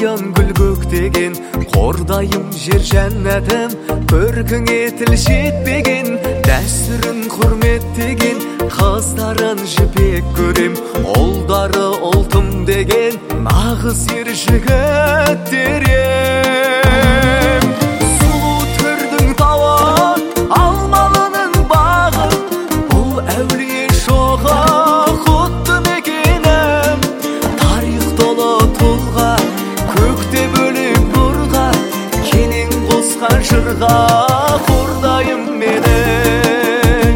аян гүл көктеген, қордайым жер жәннәтім, көркіңе тіл жетпеген, дәстүрін құрметтеген, қыздарын жібек көрем, ұлдары ұлтым деген, нағыз ер жігіттер ем. Сұлу түрдің тауы, алмалының бағы, бұл әулие шоғы құтты мекенім. Тарих толы тұлға, көкте бөлек нұрға, кенен қосқан жырға қордайым менің.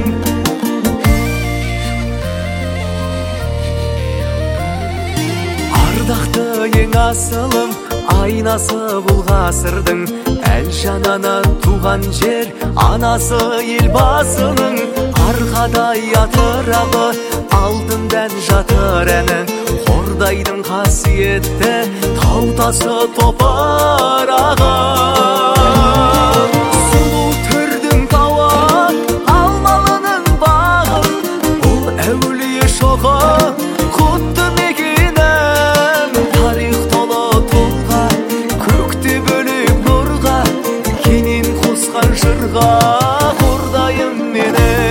Ардақты ең асылым, айнасы бұл ғасырдың, әл жанана туған жер, анасы елбасының, арқадай атырабы, алтындан жатыр әні, қордайдың қасиетті таутасы топырағы. Сұлу түрдің тауы, алмалының бағы, бұл әулие шоғы құтты мекенім. Тарих толы тұлға, көкте бөлек нұрға, кенен қосқан жырға қордайым менің.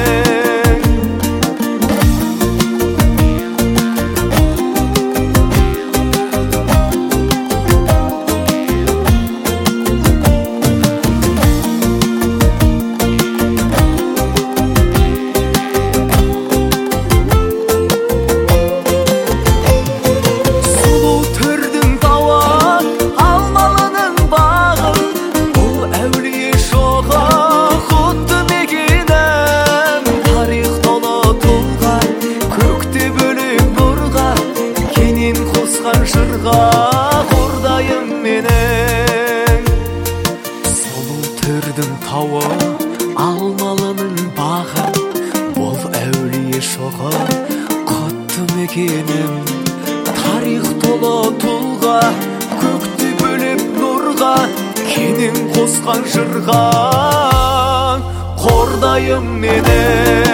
Жырға қордайым менің. Сұлу түрдің тауы, алмалының бағы, бұл әулие шоғы құтты мекенім. Тарих толы тұлға, көкте бөлеп нұрға, кенен қосқан жырға қордайым менің.